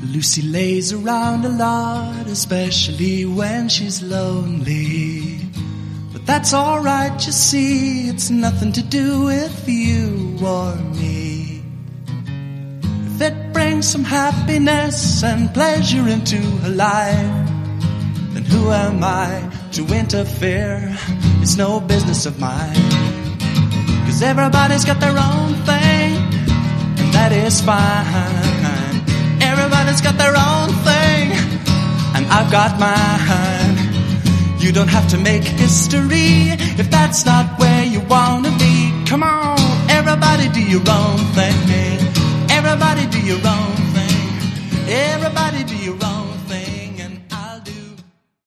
Lucy lays around a lot, especially when she's lonely. But that's alright, you see, it's nothing to do with you or me. If it brings some happiness and pleasure into her life, then who am I to interfere? It's no business of mine. 'Cause everybody's got their own thing, and that is fine. Everybody's got their own thing, and I've got mine. You don't have to make history if that's not where you wanna be. Come on, everybody do your own thing. Everybody do your own